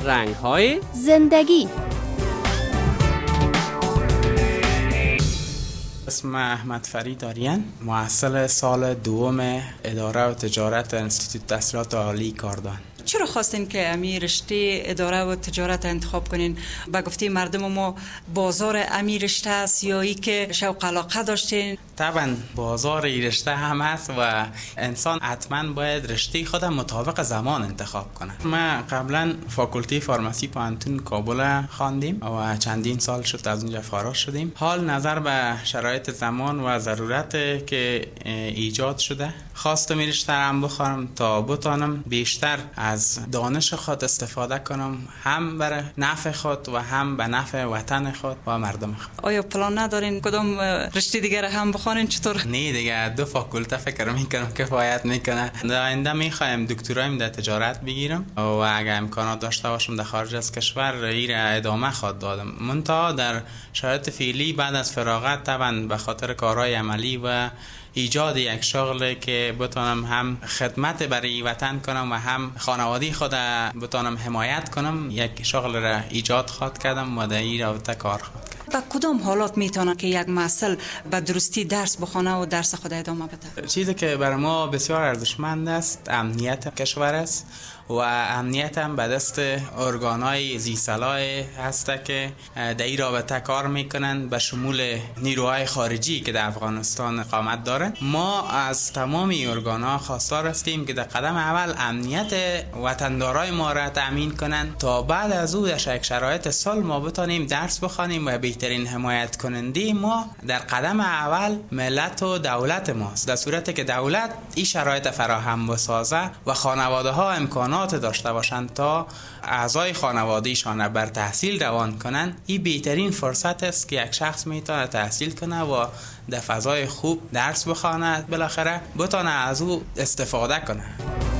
رنگ‌های زندگی. اسم احمد فرید آریان، محصل سال دوم اداره و تجارت انستیتوت تحصیلات عالی کاردان. چرا خواستین که امی رشته اداره و تجارت انتخاب کنین؟ با گفته مردم ما بازار امی رشته است یا ای که شوق علاقه داشتین؟ طبعا بازار این رشته هم هست و انسان حتما باید رشته خودم مطابق زمان انتخاب کنه. ما قبلا فاکولته فارماسی پانتون کابل خواندیم و چندین سال شد از اونجا فارغ شدیم. حال نظر به شرایط زمان و ضرورت که ایجاد شده خواستم این رشته هم بخونم تا بتانم بیشتر از دانش خود استفاده کنم، هم برای نفع خود و هم به نفع وطن خود و مردم خود. آیا پلان ندارین کدام رشته دیگر هم بخونین؟ چطور؟ نه دیگه، دو فاکولته فکر میکنم کفایت میکنه. در آینده میخوایم دکترایم در تجارت بگیرم و اگه امکانات داشته باشم در خارج از کشور این را ادامه خواهد دادم. منتها در شرایط فعلی بعد از فراغت طبعا به خاطر کارهای عملی و ایجاد یک شغل که بتونم هم خدمت برای وطن کنم و هم خانواده خود بتونم حمایت کنم، یک شغل را ایجاد خواهد کردم و در این رابطه کار خواهد کردم. با کدام حالات میتونه که یک محصل به درستی درس بخونه و درس خود ادامه بده؟ چیزی که برای ما بسیار ارزشمند است امنیت کشور است و امنیت هم به دست ارگان‌های ذی‌صلاح هست که در این رابطه کار میکنن، به شمول نیروهای خارجی که در افغانستان اقامت دارند. ما از تمام ارگان‌ها خواستار هستیم که در قدم اول امنیت وطندارای ما را تأمین کنند تا بعد از او در شرایط سال ما بتانیم درس بخوانیم و بهترین حمایت کننده ما در قدم اول ملت و دولت ماست. در صورتی که دولت این شرایط فراهم بسازه و خانواده ها امکانات داشته باشند تا اعضای خانوادهشان بر تحصیل روان کنند، این بهترین فرصت است که یک شخص میتونه تحصیل کنه و در فضای خوب درس بخواند، بالاخره بتونه از او استفاده کنه.